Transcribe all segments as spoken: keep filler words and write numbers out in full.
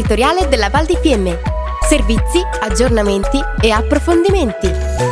Territoriale della Val di Fiemme. Servizi, aggiornamenti e approfondimenti.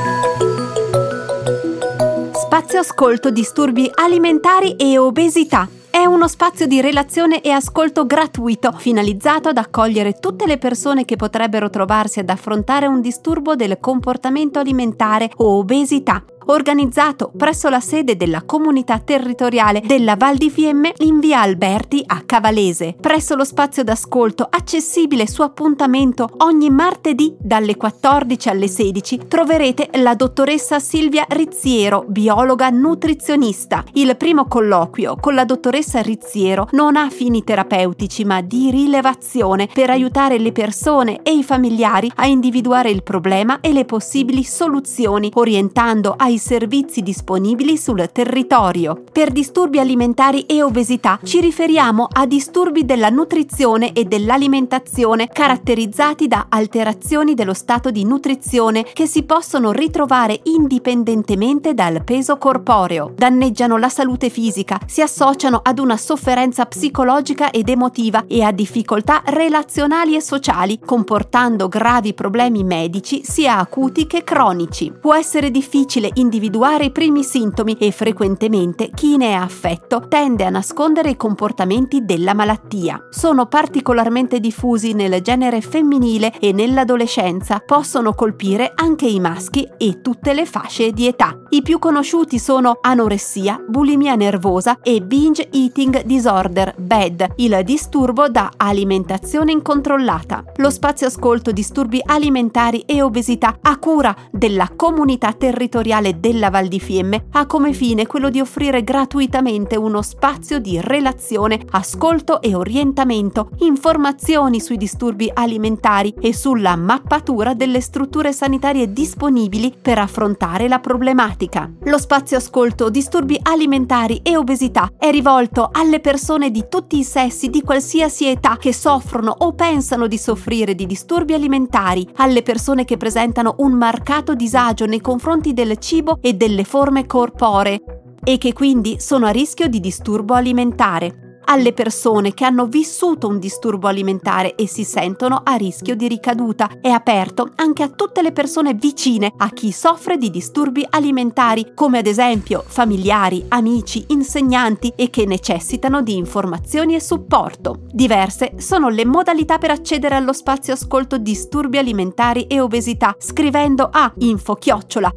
Spazio ascolto disturbi alimentari e obesità. È uno spazio di relazione e ascolto gratuito, finalizzato ad accogliere tutte le persone che potrebbero trovarsi ad affrontare un disturbo del comportamento alimentare o obesità. Organizzato presso la sede della comunità territoriale della Val di Fiemme in via Alberti a Cavalese, presso lo spazio d'ascolto accessibile su appuntamento ogni martedì dalle quattordici alle sedici, troverete la dottoressa Silvia Rizziero, biologa nutrizionista. Il primo colloquio con la dottoressa Rizziero non ha fini terapeutici ma di rilevazione per aiutare le persone e i familiari a individuare il problema e le possibili soluzioni, orientando ai servizi disponibili sul territorio. Per disturbi alimentari e obesità ci riferiamo a disturbi della nutrizione e dell'alimentazione caratterizzati da alterazioni dello stato di nutrizione che si possono ritrovare indipendentemente dal peso corporeo. Danneggiano la salute fisica, si associano ad una sofferenza psicologica ed emotiva e a difficoltà relazionali e sociali, comportando gravi problemi medici sia acuti che cronici. Può essere difficile individuare i primi sintomi e frequentemente chi ne è affetto tende a nascondere i comportamenti della malattia. Sono particolarmente diffusi nel genere femminile e nell'adolescenza, possono colpire anche i maschi e tutte le fasce di età. I più conosciuti sono anoressia, bulimia nervosa e binge eating disorder B E D, il disturbo da alimentazione incontrollata. Lo spazio ascolto disturbi alimentari e obesità a cura della comunità territoriale della Val di Fiemme ha come fine quello di offrire gratuitamente uno spazio di relazione, ascolto e orientamento, informazioni sui disturbi alimentari e sulla mappatura delle strutture sanitarie disponibili per affrontare la problematica. Lo spazio ascolto disturbi alimentari e obesità è rivolto alle persone di tutti i sessi, di qualsiasi età, che soffrono o pensano di soffrire di disturbi alimentari, alle persone che presentano un marcato disagio nei confronti del cibo e delle forme corporee e che quindi sono a rischio di disturbo alimentare, alle persone che hanno vissuto un disturbo alimentare e si sentono a rischio di ricaduta. È aperto anche a tutte le persone vicine a chi soffre di disturbi alimentari, come ad esempio familiari, amici, insegnanti, e che necessitano di informazioni e supporto. Diverse sono le modalità per accedere allo spazio ascolto disturbi alimentari e obesità scrivendo a info chiocciola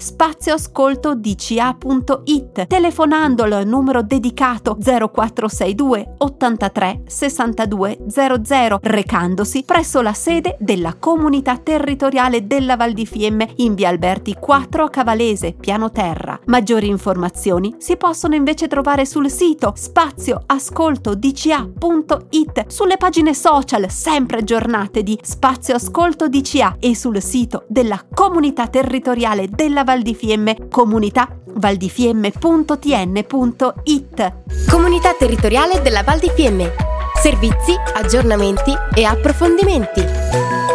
spazioascoltodca.it, telefonando al numero dedicato zero quattro sei due ottantatré sessantadue zero zero, recandosi presso la sede della comunità territoriale della Val di Fiemme in via Alberti quattro a Cavalese, piano terra. Maggiori informazioni si possono invece trovare sul sito spazioascoltodca.it, sulle pagine social sempre aggiornate di Spazio Ascolto D C A e sul sito della comunità territoriale della Val di Fiemme, comunità valdifiemme punto t n punto i t. Comunità territoriale della Val di Fiemme. Servizi, aggiornamenti e approfondimenti.